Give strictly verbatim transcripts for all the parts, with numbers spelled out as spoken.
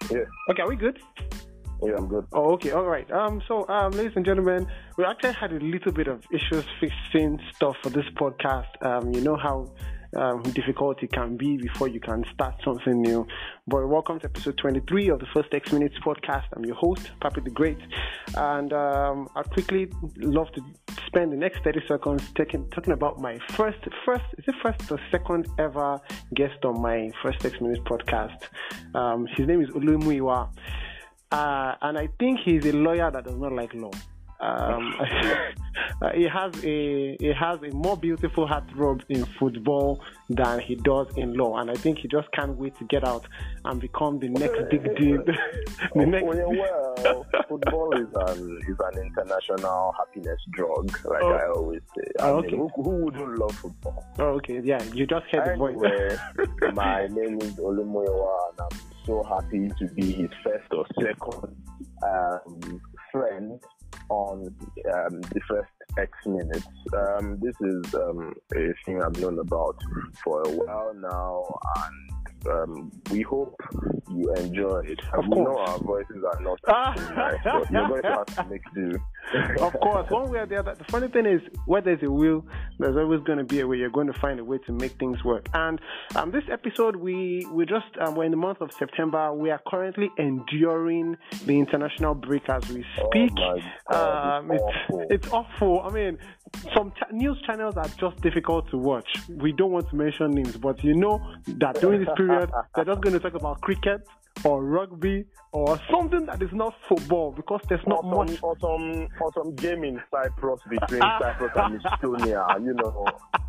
Yeah. Okay, are we good? Yeah, I'm good. Oh, okay, all right. Um, so, um, ladies and gentlemen, we actually had a little bit of issues fixing stuff for this podcast. Um, you know how um, difficult it can be before you can start something new. But welcome to episode twenty-three of the First X Minutes podcast. I'm your host, Papi the Great, and um, I'd quickly love to spend the next thirty seconds taking, talking about my first, first, is it first or second ever guest on my First X Minutes podcast. Um, his name is Olumuyiwa. Uh, and I think he's a lawyer that does not like law. Um, uh, he has a he has a more beautiful heartthrob in football than he does in law, and I think he just can't wait to get out and become the next big deal. the oh, next well, well, football is an is an international happiness drug, like oh. I always say. I Oh, mean, okay. who, who wouldn't love football? Oh, okay, yeah, you just heard the voice. Anyway, my name is Olumuyiwa, and I'm so happy to be his first or second um, friend on um, the First X Minutes. Um, this is um, a thing I've known about for a while now, and um, we hope you enjoy it. Of we course. know our voices are not nice, but you're going to have to make do. Of course, one way or the other. The funny thing is, where there's a will, there's always going to be a way. You're going to find a way to make things work. And um, this episode, we we just um, we're in the month of September. We are currently enduring the international break as we speak. Oh my God, um, it's it's, awful. it's awful. I mean, some ch- news channels are just difficult to watch. We don't want to mention names, but you know that during this period, they're just going to talk about cricket or rugby or something that is not football, because there's not or some, much. or some or some game in Cyprus between Cyprus and Estonia, you know.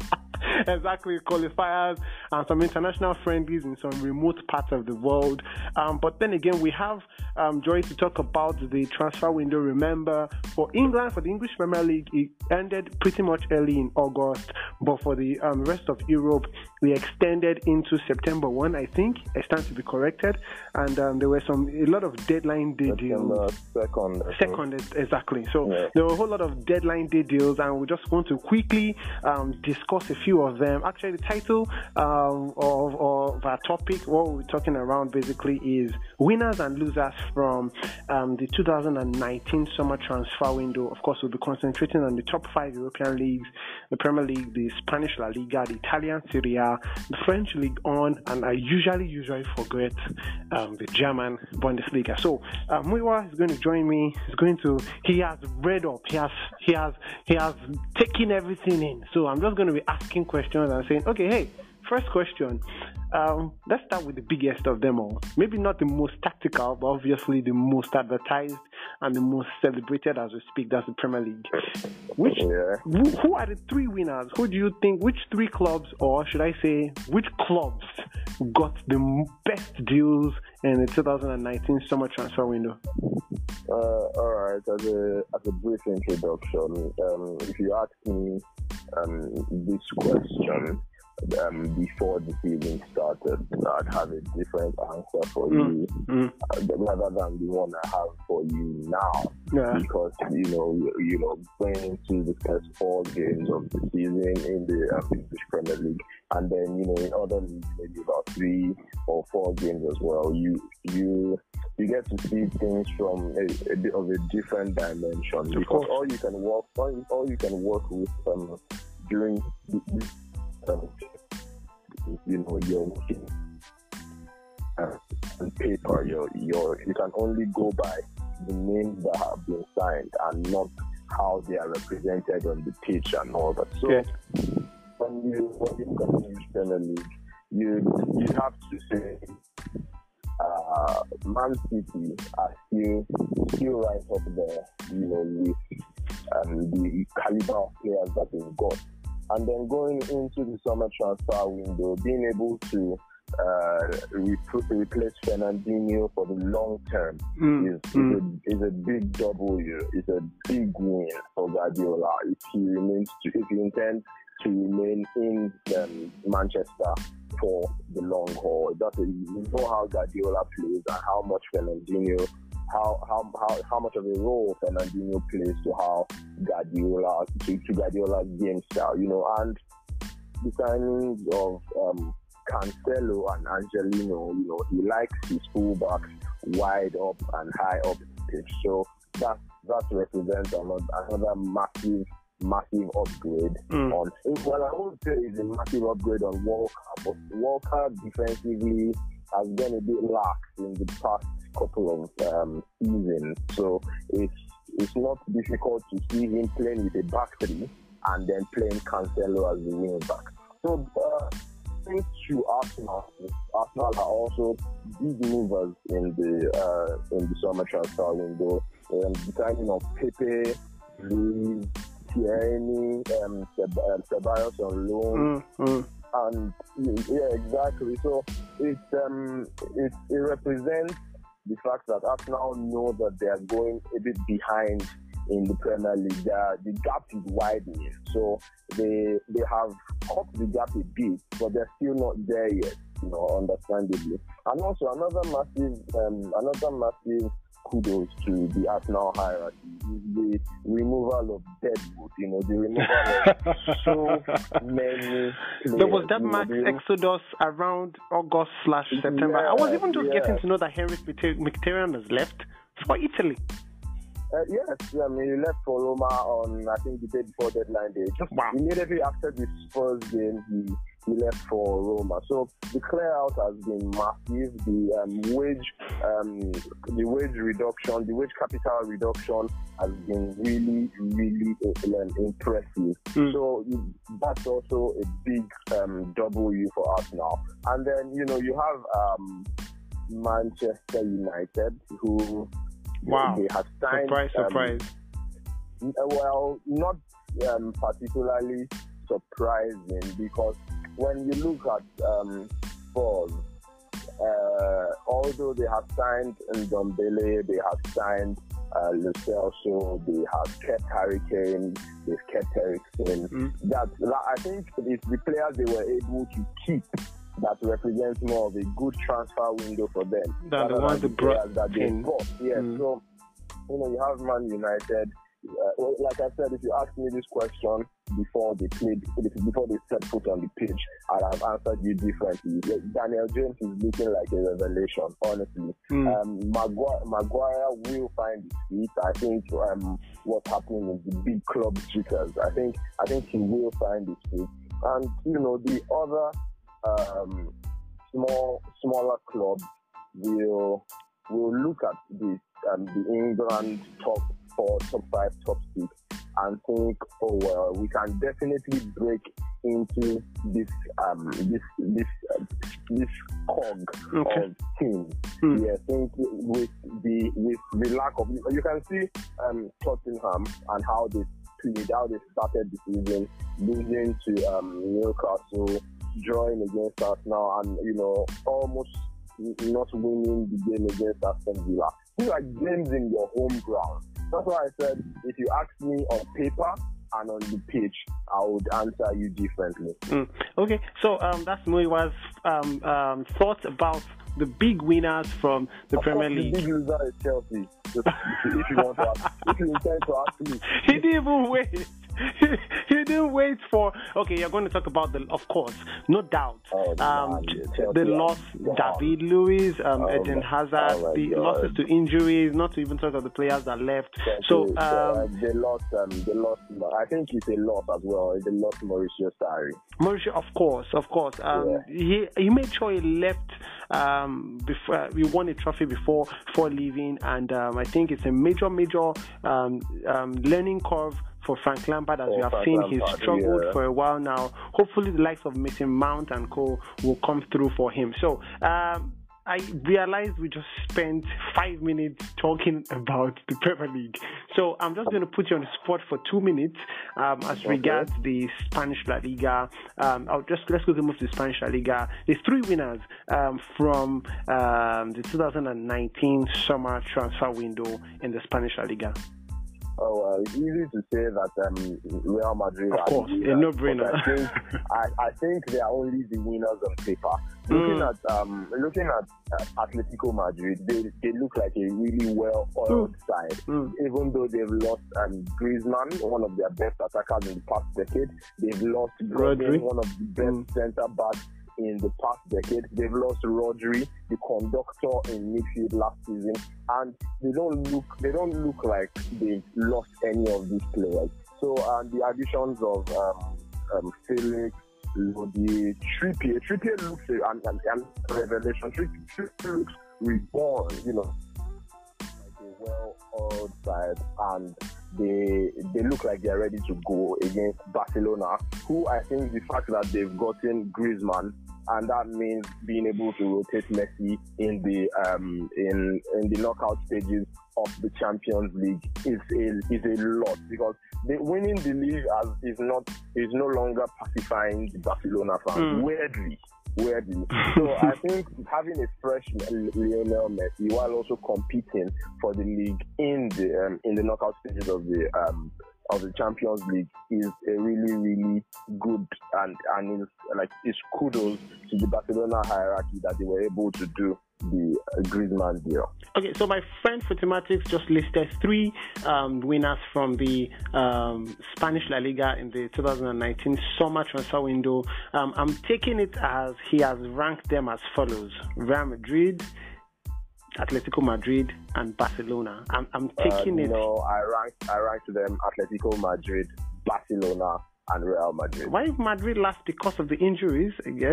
Exactly, qualifiers and some international friendlies in some remote parts of the world. Um, but then again, we have um, joy to talk about the transfer window. Remember, for England, for the English Premier League, it ended pretty much early in August. But for the um, rest of Europe, we extended into September first, I think. I stand to be corrected. And um, there were some a lot of deadline day deals. Second, Second, exactly. So yeah. There were a whole lot of deadline day deals, and we just want to quickly um, discuss a few of them. Actually, the title um, of, of our topic, what we're talking around basically, is winners and losers from um, the two thousand nineteen summer transfer window. Of course, we'll be concentrating on the top five European leagues, the Premier League, the Spanish La Liga, the Italian Serie A, the French Ligue one, and I usually, usually forget um, the German Bundesliga. So, uh, Muiwa is going to join me. He's going to, he has read up, he has, he has, he has taken everything in. So, I'm just going to be asking questions and saying, okay, hey, first question. Um, let's start with the biggest of them all. Maybe not the most tactical, but obviously the most advertised and the most celebrated as we speak. That's the Premier League. Which yeah. who, who are the three winners? Who do you think? Which three clubs, or should I say, which clubs got the best deals in the two thousand nineteen summer transfer window? Uh, all right. As a as a brief introduction, um, if you ask me um, this question. Um, before the season started, I'd have a different answer for mm, you mm. Uh, rather than the one I have for you now. Yeah. Because you know, you, you know, going into the first four games of the season in the uh, English Premier League, and then you know, in other leagues, maybe about three or four games as well. You you you get to see things from a, a bit of a different dimension, of because course. all you can work, all, all you can work with um, during the, Um, you know, you're looking uh, on paper, you're, you're, you can only go by the names that have been signed and not how they are represented on the pitch and all that. So, yeah. when you when you look at the English Premier League, you you have to say uh, Man City are still still right up there, you know, with um, the caliber of players that they've got. And then going into the summer transfer window, being able to uh, re- replace Fernandinho for the long term mm, is, mm. is, a, is a big W. It's a big win for Guardiola if he remains to, if he intends to remain in um, Manchester for the long haul. That's a, you know how Guardiola plays and how much Fernandinho. How, how how how much of a role Fernandinho plays to how Guardiola to, to Guardiola's game style, you know, and the signings of um, Cancelo and Angelino, you know, he likes his fullbacks wide up and high up pitch. So that that represents another, another massive, massive upgrade mm. on. Well, I won't say it's a massive upgrade on Walker, but Walker defensively has been a bit lax in the past couple of um, seasons. So it's it's not difficult to see him playing with a back three and then playing Cancelo as the wing back. So uh, thanks to Arsenal, Arsenal are also big movers in the uh, in the summer transfer window. Um, signing of Pepe, Luis, Tierney, um, Ceballos on loan, mm, mm. and yeah, exactly. So it um it, it represents the fact that Arsenal know that they are going a bit behind in the Premier League. The, the gap is widening, so they they have cut the gap a bit, but they're still not there yet, you know, understandably. And also another massive um another massive kudos to the Arsenal hierarchy is the removal of deadwood, you know, the removal of so many players. There was that you max know, exodus around August slash September. Yeah, I was even just yeah. getting to know that Henrik Mkhitaryan has left for Italy. Uh, yes, I mean, he left for Roma on, I think, the day before deadline day. Just wow. Immediately after the Spurs game, he, he left for Roma. So the clear out has been massive. The um, wage, um, the wage reduction, the wage capital reduction has been really, really um, impressive. Mm. So that's also a big um, W for Arsenal. And then, you know, you have um, Manchester United, who... Wow. They have signed, surprise, surprise. Um, well, not um, particularly surprising, because when you look at um, Spurs, uh, although they have signed Ndombele, they have signed uh, Lo Celso, they have kept Harry Kane, they've kept Eriksen. Mm. That, I think it's the players they were able to keep that represents more of a good transfer window for them than the ones the brought that they in. bought. Yes, mm. So you know, you have Man United. Uh, well, like I said, if you asked me this question before they played, before they set foot on the pitch, I'd have answered you differently. Daniel James is looking like a revelation, honestly. Mm. Um, Maguire, Maguire will find his feet. I think um, what's happening in the big club jitters. I think I think he will find his feet. And you know, the other Um, small, smaller clubs will will look at this, um, the England top four, top five, top six, and think, oh well, we can definitely break into this um, this this uh, this cog okay. of team. Hmm. Yeah, I think with the with the lack of, you can see um, Tottenham and how they played, how they started the season, losing to um, Newcastle, drawing against Arsenal, and you know, almost not winning the game against Aston Villa. These are games in your home ground. That's why I said, if you ask me on paper and on the pitch, I would answer you differently. Mm. Okay, so um, that's Muyiwa's um, um, thoughts about the big winners from the of Premier course, League. The big loser is Chelsea. Just, if you want to ask, if you intend to ask me, he didn't even wait. He didn't wait for. Okay, you're going to talk about the, of course, no doubt. Oh, um, man, the loss, wow. David Luiz, um, oh, Eden Hazard, oh the God. losses to injuries. Not to even talk of the players that left. Thank so you. um, uh, they lost. Um, they lost. I think it's a loss as well. They lost Mauricio Sarri. Mauricio, of course, of course. Um, yeah. He he made sure he left. Um, before we won a trophy before before leaving, and um, I think it's a major, major um, um, learning curve for Frank Lampard, as oh, we have Frank seen. Lampard, He's struggled yeah. for a while now. Hopefully, the likes of Mason Mount and co will come through for him. So. Um, I realized we just spent five minutes talking about the Premier League. So I'm just going to put you on the spot for two minutes um, as okay. regards the Spanish La Liga. Um, I'll just let's quickly move to the Spanish La Liga. There's three winners um, from um, the two thousand nineteen summer transfer window in the Spanish La Liga. Oh, uh, it's easy to say that um, Real Madrid of are course, the a no-brainer. I think, I, I think they are only the winners on paper. Looking mm. at um, looking at uh, Atletico Madrid, they they look like a really well-oiled mm. side. Mm. Even though they've lost um, Griezmann, one of their best attackers in the past decade, they've lost Rodri, one of the best mm. centre backs in the past decade. They've lost Rodri, the conductor in midfield last season, and they don't look they don't look like they've lost any of these players. So um, the additions of um, um, Felix, Lodi, Trippier, Trippier looks an, an, an revelation. Trippier looks reborn, you know, like a well-oiled side, and they they look like they're ready to go against Barcelona, who I think the fact that they've gotten Griezmann, and that means being able to rotate Messi in the um in in the knockout stages of the Champions League is a is a lot, because they, winning the league as is not is no longer pacifying the Barcelona fans. Mm. Weirdly, weirdly. So I think having a fresh Lionel Messi while also competing for the league in the um, in the knockout stages of the um of the Champions League is a really, really good and and is like it's kudos to the Barcelona hierarchy that they were able to do the uh, Griezmann deal. Okay, so my friend Fotomatics just listed three um, winners from the um, Spanish La Liga in the two thousand nineteen summer transfer window. Um, I'm taking it as he has ranked them as follows: Real Madrid, Atletico Madrid, and Barcelona. I'm, I'm taking uh, it. No, I ranked I ranked them Atletico Madrid, Barcelona, and Real Madrid. Why Madrid last? Because of the injuries, I guess.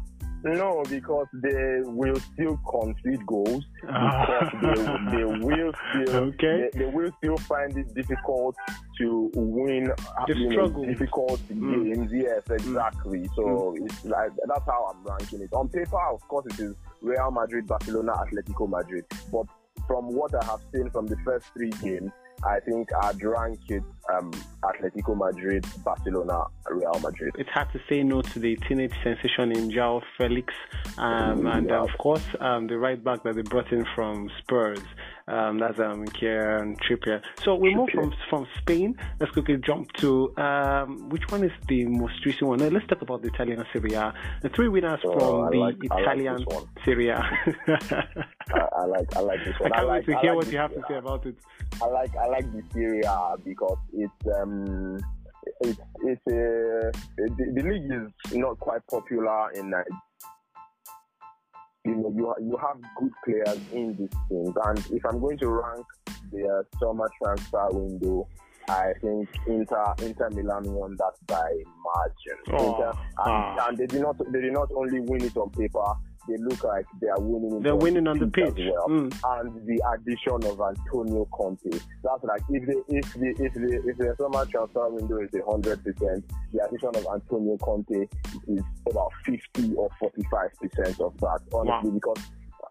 No, because they will still concede goals. Because they, they will still okay. they, they will still find it difficult to win you know, difficult mm. games. Yes, exactly. Mm. So mm. it's like that's how I'm ranking it. On paper, of course, it is Real Madrid, Barcelona, Atletico Madrid. But from what I have seen from the first three games, I think I'd rank it um, Atletico Madrid, Barcelona, Real Madrid. It's hard to say no to the teenage sensation in João Felix, um, and yeah. uh, of course um, the right back that they brought in from Spurs. Um, that's um, Kieran Trippier. So we move from from Spain. Let's quickly jump to um, which one is the most recent one? Now, let's talk about the Italian Serie A. The three winners oh, from I the like, Italian like Serie A. I, I like I like this one. I can't I like, wait to hear like what you have to say about it. I like I like the Serie A because it's um it's it's a the, the league is not quite popular in Nigeria. You know, you you have good players in these teams, and if I'm going to rank their summer transfer window, I think Inter Inter Milan won that by margin. Oh, Inter, and, ah. and they did not they did not only win it on paper. They look like they are winning. They're winning on the pitch, as well. Mm. And the addition of Antonio Conte. That's like if they if the if the if the summer transfer window is a hundred percent, the addition of Antonio Conte is about fifty or forty-five percent of that. Honestly, wow. Because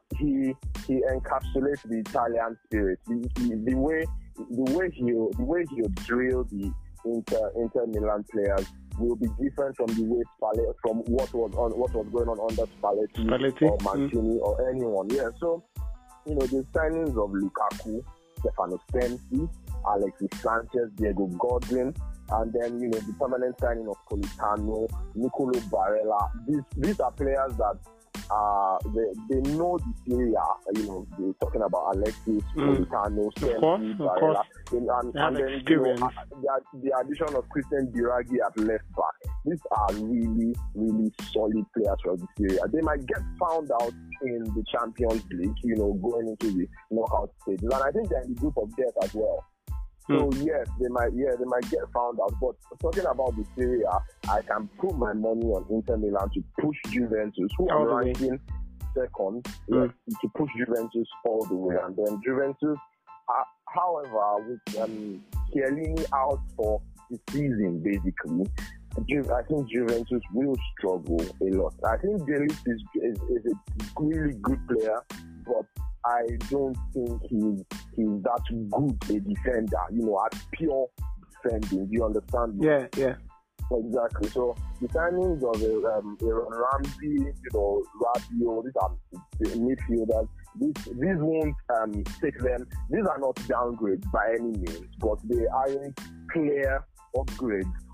he he encapsulates the Italian spirit. The, the, the way the way he the way he drill the Inter Inter Milan players will be different from the way Spalletti, from what was on what was going on under Spalletti, Spalletti. or Mancini mm. or anyone. Yeah, so you know the signings of Lukaku, Stefano Sensi, Alexis Sanchez, Diego Godwin, and then you know the permanent signing of Politano, Nicolo Barella. These these are players that uh they they know the Serie A. You know, they're talking about Alexis, mm. Politano, Sensi, Barella. And, and, and then you know, uh, the, the addition of Christian Biraghi at left back. These are really, really solid players for the Serie A. They might get found out in the Champions League, you know, going into the knockout stages. And I think they're in the group of death as well. So mm. yes, they might yeah, they might get found out. But talking about the Serie A, I can put my money on Inter Milan to push Juventus, who are ranking second, mm. yes, to push Juventus all the way. And then Juventus, uh, however, with um, Chiellini out for the season, basically, I think Juventus will struggle a lot. I think De Ligt is, is, is a really good player, but I don't think he's, he's that good a defender, you know, at pure defending. Do you understand me? Yeah, yeah. Exactly. So the signings of uh, um, Aaron Ramsey, you know, Rabiot, these are the midfielders. These, these won't um, take them. These are not downgrades by any means, but they aren't clear upgrades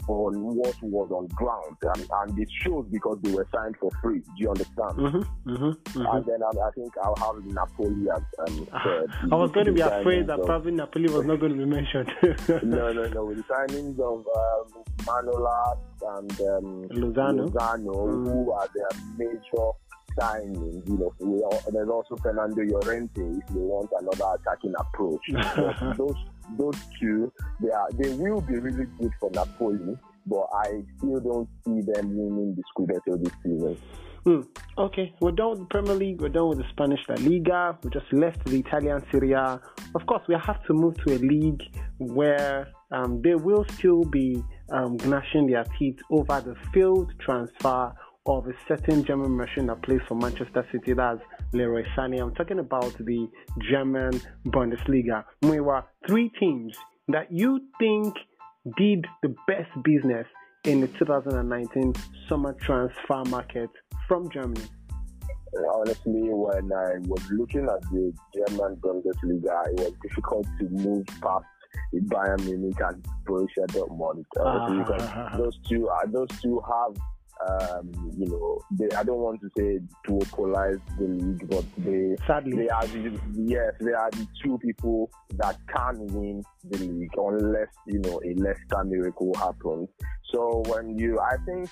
on what was on ground, and, and it shows because they were signed for free. Do you understand? Mm-hmm, mm-hmm, mm-hmm. And then um, I think I'll have Napoli as um, third. I was going to be afraid that of, probably Napoli was not going to be mentioned. no, no, no. With the signings of um, Manolas and um, Lozano, Lozano mm. who are their major signings, you know, we all, there's also Fernando Llorente if they want another attacking approach. But those those two, they are they will be really good for Napoli, but I still don't see them winning the Scudetto this season. Mm. Okay, we're done with the Premier League, we're done with the Spanish La Liga, we just left the Italian Serie A. Of course, we have to move to a league where um, they will still be um, gnashing their teeth over the failed transfer of a certain German merchant that plays for Manchester City, that's Leroy Sané. I'm talking about the German Bundesliga. There were three teams that you think did the best business in the two thousand nineteen summer transfer market from Germany. Honestly, when I was looking at the German Bundesliga, it was difficult to move past Bayern Munich and Borussia Dortmund. Uh, because those two, uh, those two have Um, you know, they, I don't want to say duopolize the league, but they, Sadly. they are the, yes, they are the two people that can win the league unless, you know, a Leicester miracle happens. So when you, I think,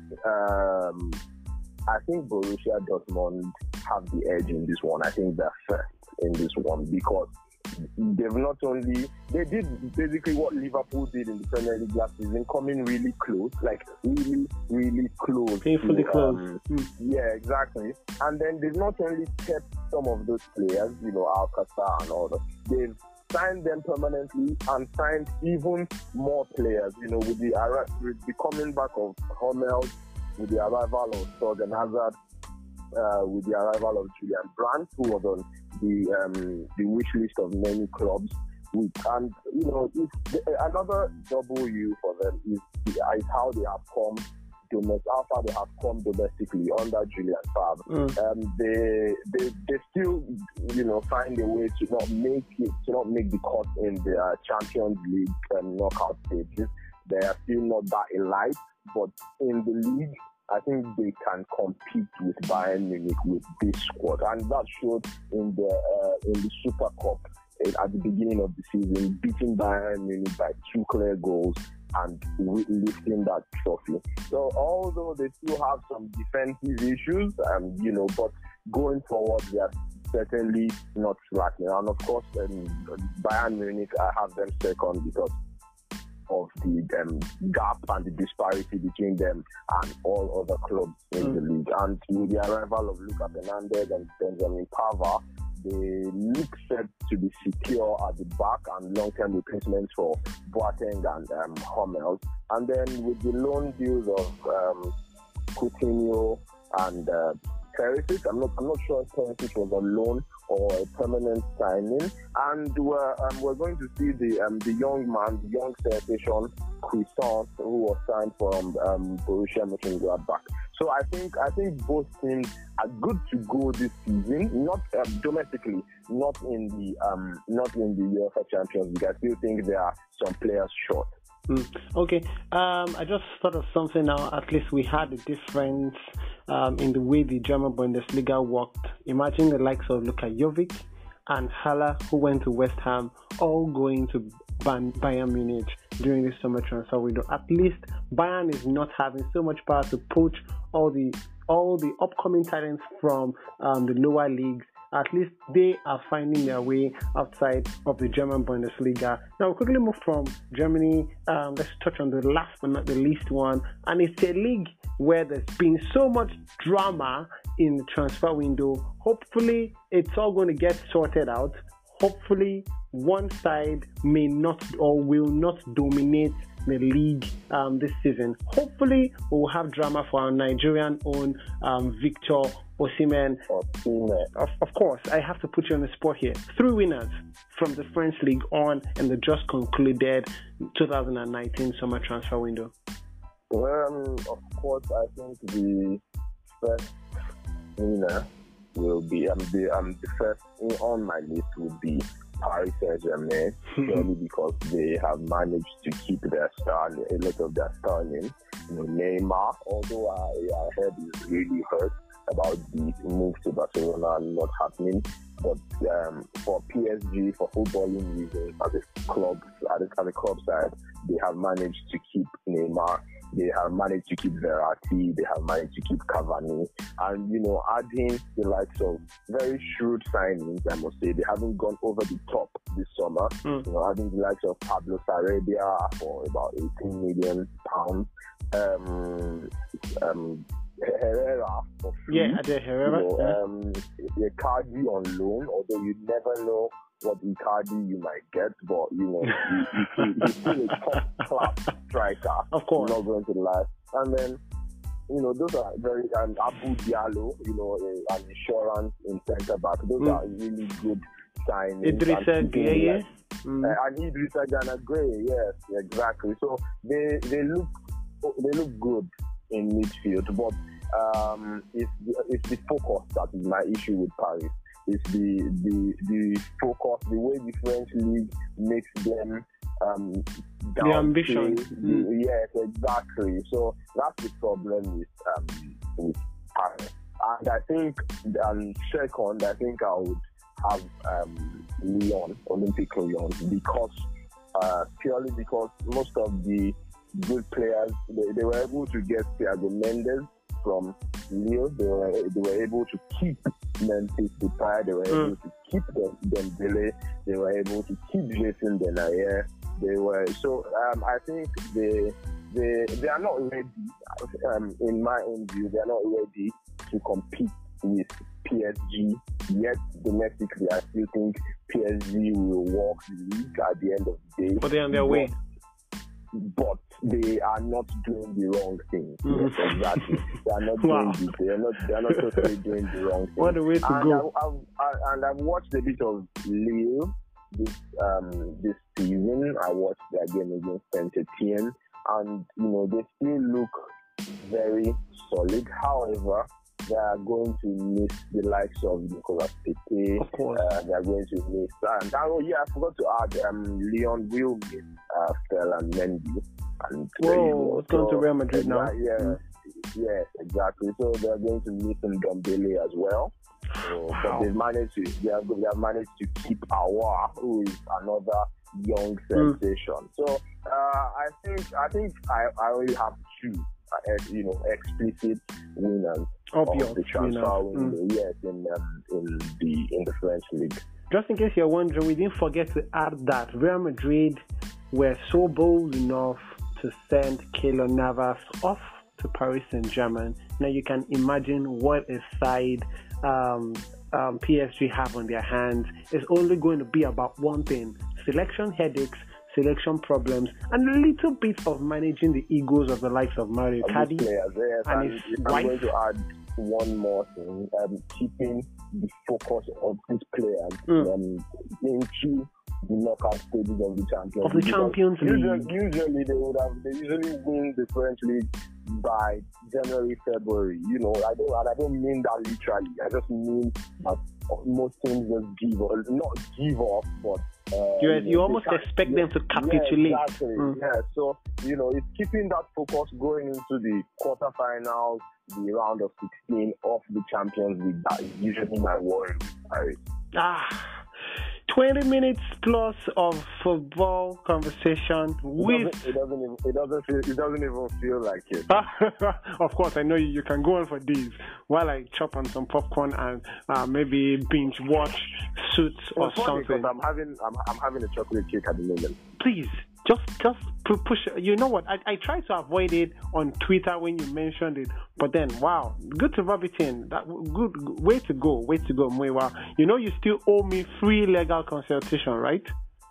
um, I think Borussia Dortmund have the edge in this one. I think they're first in this one because they've not only, they did basically what Liverpool did in the Premier League last season, coming really close, like really, really close. Painfully to, close. Um, mm. Yeah, exactly. And then they've not only kept some of those players, you know, Alcázar and all that, they've signed them permanently and signed even more players, you know, with the, with the coming back of Hummels, with the arrival of Torgan Hazard, uh, with the arrival of Julian Brandt, who was on the um, the wish list of many clubs. With, and, you know, it's, another W for them is, is how they have come, domestic, how far they have come domestically under Julian Favre. Mm. Um, they, they they still, you know, find a way to not make it, to not make the cut in the uh, Champions League um, knockout stages. They are still not that elite, but in the league, I think they can compete with Bayern Munich with this squad, and that showed in the uh, in the Super Cup at the beginning of the season, beating Bayern Munich by two clear goals and lifting that trophy. So although they still have some defensive issues, um, you know, but going forward, they are certainly not slacking. And of course, um, Bayern Munich, I have them second because of the um, gap and the disparity between them and all other clubs in mm. the league. And with the arrival of Lucas Hernandez and Benjamin Pavard, they look set to be secure at the back and long-term replacements for Boateng and um, Hummels. And then with the loan deals of um, Coutinho and uh, Perisic, I'm not, I'm not sure if Perisic was on loan or a permanent signing, and we're, um, we're going to see the um, the young man, the young sensation, Cuisance, who was signed from um, Borussia Mönchengladbach. So I think I think both teams are good to go this season, not um, domestically, not in the um, not in the UEFA Champions League. I still think there are some players short. Mm. Okay, um, I just thought of something now. At least we had a difference um, in the way the German Bundesliga worked. Imagine the likes of Luka Jovic and Haller, who went to West Ham, all going to Bayern Munich during this summer transfer window. At least Bayern is not having so much power to poach all the all the upcoming talents from um, the lower leagues. At least they are finding their way outside of the German Bundesliga. Now, we'll quickly move from Germany. Um, let's touch on the last but not the least one. And it's a league where there's been so much drama in the transfer window. Hopefully, it's all going to get sorted out. Hopefully, one side may not or will not dominate the league um, this season. Hopefully, we'll have drama for our Nigerian own um, Victor Osimhen. Of, of course, I have to put you on the spot here. Three winners from the French League on in the just concluded twenty nineteen summer transfer window. Well, of course, I think the first winner will be, um, the, um, the first on my list would be Paris Saint-Germain, purely because they have managed to keep their star, a lot of their star names. You know, Neymar, although I, I heard he's really hurt about the move to Barcelona not happening, but um, for P S G, for footballing reasons, as a club, as a, as a club side, they have managed to keep Neymar. They have managed to keep Verratti. They have managed to keep Cavani. And, you know, adding the likes of very shrewd signings, I must say. They haven't gone over the top this summer. Mm. You know, adding the likes of Pablo Sarabia for about eighteen million pounds. Um, um, Herrera for free. Yeah, I did Herrera. You know, yeah. um, Icardi on loan, although you never know what Icardi you might get, but you know, you, you, he's still a top class striker. Of course. Not going to lie. And then, you know, those are very, and Abu Diallo, you know, a, an insurance in centre back. Those mm. are really good signings. Idrissa Gueye. Mm. Uh, and Idrissa Gana Gray, yes, exactly. So they they look they look good in midfield, but um, it's the, it's the focus that is my issue with Paris. It's the the the focus, the way the French league makes them um, the ambition. Mm. Yes, exactly. So that's the problem with um, with Paris. And I think, um, second, I think I would have um, Lyon, Olympic Lyon, because uh, purely because most of the good players, they, they were able to get Thiago Mendes from Lille. They were they were able to keep Memphis Depay. They were mm. able to keep them Dembele. They were able to keep Jason Denayer. They were so. Um, I think they they they are not ready. Um, in my own view, they are not ready to compete with P S G yet. Domestically, I still think P S G will walk the league at the end of the day. But they're on their way. But they are not doing the wrong thing. Mm-hmm. Yes, exactly. They are not wow. doing the, they are not they are not totally doing the wrong thing. What a way to and go! I, I've, I, and I've watched a bit of Lille this um this season. I watched their game against Saint-Etienne, and you know they still look very solid. However, they are going to miss the likes of Nicolas Pepe. Of course. Uh, they are going to miss. And oh yeah, I forgot to add. Um, Lyon will miss uh, Ferland Mendy. And whoa, it's going so, to Real Madrid now. Yeah, mm. Yes, exactly. So they are going to miss Ndombele as well. So, wow. But they've managed to. They have, they have managed to keep Aouar, who is another young sensation. Mm. So uh, I think I think I, I only have two. Uh, you know, explicit winners Obvious of the transfer window. Mm. Yes, in um, in the in the French league. Just in case you're wondering, we didn't forget to add that Real Madrid were so bold enough to send Keylor Navas off to Paris Saint-Germain. Now you can imagine what a side um, um, P S G have on their hands. It's only going to be about one thing: selection headaches, selection problems, and a little bit of managing the egos of the likes of Mario Cardi yes, and and his I'm wife. going to add one more thing: um, keeping the focus of these players mm. um, into the knockout stages of the Champions of the Champions League. Usually, usually they would have. They usually win the French league by January, February. You know, I don't. And I don't mean that literally. I just mean that most teams just give up, not give up, but. Uh, you, you, you know, almost expect yeah, them to capitulate. Yeah, exactly. Mm. Yeah, so you know, it's keeping that focus going into the quarterfinals, the round of sixteen of the Champions League. That is usually my worry with Paris. Ah, twenty minutes plus of football conversation with. It doesn't, it doesn't even. It doesn't feel. It doesn't even feel like it. Of course, I know you, you can go on for days while I chop on some popcorn and uh, maybe binge watch Suits or it's funny something. I'm having. I'm, I'm having a chocolate cake at the moment. Please. Just, just push. You know what? I, I try to avoid it on Twitter when you mentioned it, but then, wow, good to rub it in. That good way to go. Way to go, Mwewa. You know, you still owe me free legal consultation, right?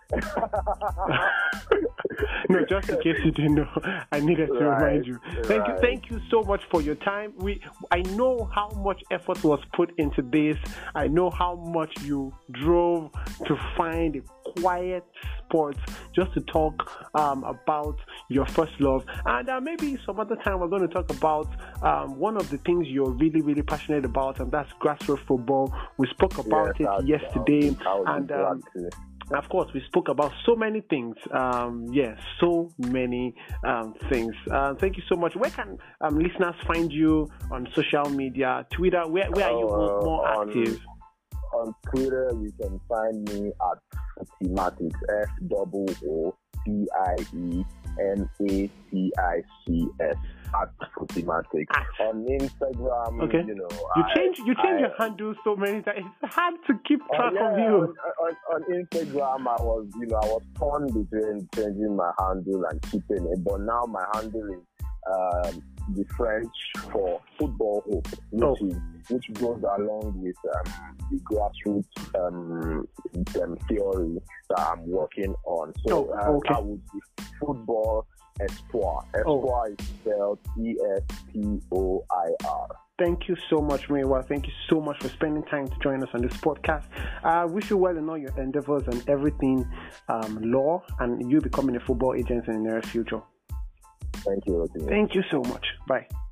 No, just in case you didn't know, I needed to right, remind you. Thank right. you, thank you so much for your time. We, I know how much effort was put into this. I know how much you drove to find a quiet spot just to talk um, about your first love, and uh, maybe some other time we're going to talk about um, one of the things you're really, really passionate about, and that's grassroots football. We spoke about yes, it yesterday, I would, I would and. Um, Of course, we spoke about so many things. Um, yes, so many um, things. Uh, thank you so much. Where can um, listeners find you on social media, Twitter? Where where are you more, more on, active? On Twitter, you can find me at Footymatics, F O O T I E M A T I C S. At Footymatics. On Instagram, okay. you know, you I, change you change I, your handle so many times. It's hard to keep track uh, yeah, of you. On, on, on Instagram, I was, you know, I was torn between changing my handle and keeping it, but now my handle is um, the French for football hope, which oh. is which goes along with um, the grassroots um, um, theory that I'm working on. So oh, uh, okay. I would be football Espoir. Espoir oh. is spelled E S P O I R. Thank you so much, Muyiwa. Thank you so much for spending time to join us on this podcast. I uh, wish you well in all your endeavors and everything um, law, and you becoming a football agent in the near future. Thank you, Rotimi. Thank you so much. Bye.